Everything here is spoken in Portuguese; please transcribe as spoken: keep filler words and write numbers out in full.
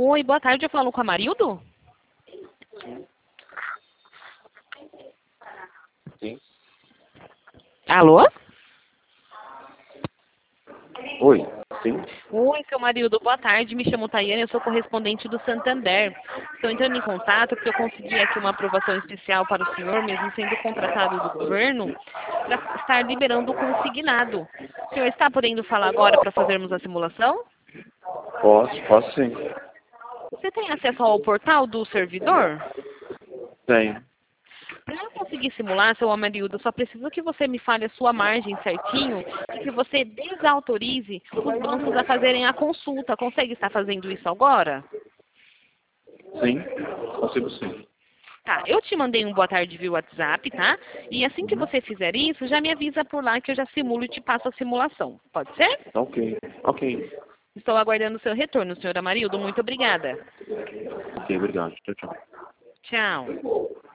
Oi, boa tarde, eu falo com a Marildo? Sim. Alô? Oi, sim. Oi, seu Marildo, boa tarde, me chamo Tayane, eu sou correspondente do Santander. Estou entrando em contato porque eu consegui aqui uma aprovação especial para o senhor, mesmo sendo contratado do governo, para estar liberando o consignado. O senhor está podendo falar agora para fazermos a simulação? Posso, posso sim. Você tem acesso ao portal do servidor? Tenho. Para eu conseguir simular, seu Amarildo, eu só preciso que você me fale a sua margem certinho e que você desautorize os bancos a fazerem a consulta. Consegue estar fazendo isso agora? Sim, consigo sim. Tá, eu te mandei um boa tarde via WhatsApp, tá? E assim que Uhum. você fizer isso, já me avisa por lá que eu já simulo e te passo a simulação. Pode ser? Ok, ok. Estou aguardando o seu retorno, senhor Amarildo. Muito obrigada. Ok, obrigado. Tchau, tchau. Tchau.